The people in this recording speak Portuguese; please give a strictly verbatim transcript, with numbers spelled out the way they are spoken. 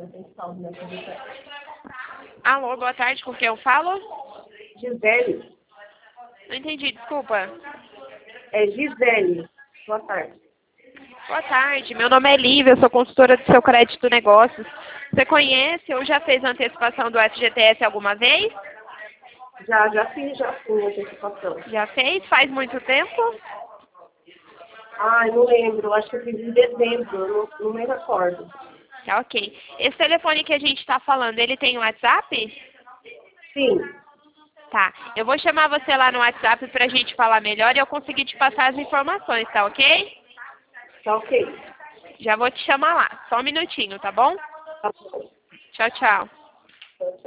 Alô, boa tarde, com quem eu falo? Gisele. Não entendi, desculpa. É Gisele. Boa tarde. Boa tarde, meu nome é Lívia, eu sou consultora do Seu Crédito Negócios. Você conhece ou já fez antecipação do F G T S alguma vez? Já, já fiz, já fui antecipação. Já fez? Faz muito tempo? Ai, não lembro. Acho que eu fiz em dezembro. Não, não me recordo. Tá, ok. Esse telefone que a gente está falando, ele tem WhatsApp? Sim. Tá. Eu vou chamar você lá no WhatsApp pra gente falar melhor e eu conseguir te passar as informações, tá ok? Tá ok. Já vou te chamar lá. Só um minutinho, tá bom? Tá bom. Tchau, tchau. Tchau, tchau.